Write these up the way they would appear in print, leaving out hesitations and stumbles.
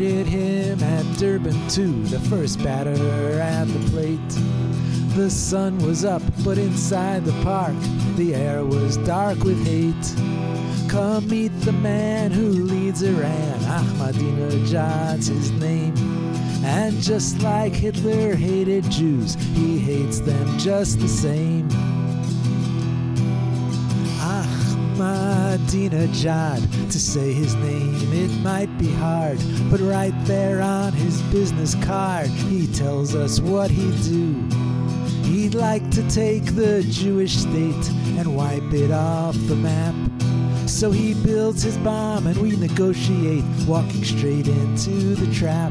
hit him at Durban 2, the first batter at the plate. The sun was up, but inside the park, the air was dark with hate. Come meet the man who leads Iran, Ahmadinejad's his name. And just like Hitler hated Jews, he hates them just the same. Ahmadinejad, to say his name it might be hard, but right there on his business card he tells us what he'd do. He'd like to take the Jewish state and wipe it off the map. So he builds his bomb and we negotiate, walking straight into the trap.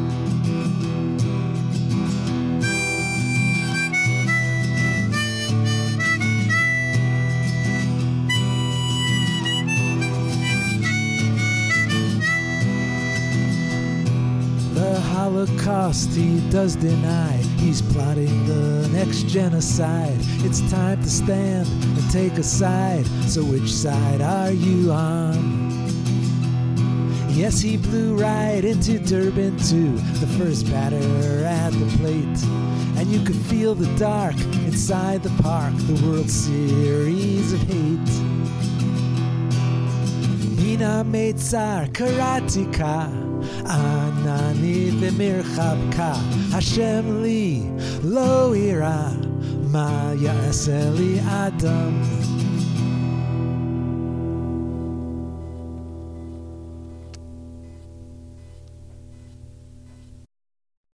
Holocaust he does deny. He's plotting the next genocide. It's time to stand and take a side. So which side are you on? Yes, he blew right into Durban 2, the first batter at the plate. And you could feel the dark inside the park, the World Series of hate. Mina Meitzar Karatika Anani v'mirchabka Hashem li lo ira Ma ya'aseh li Adam.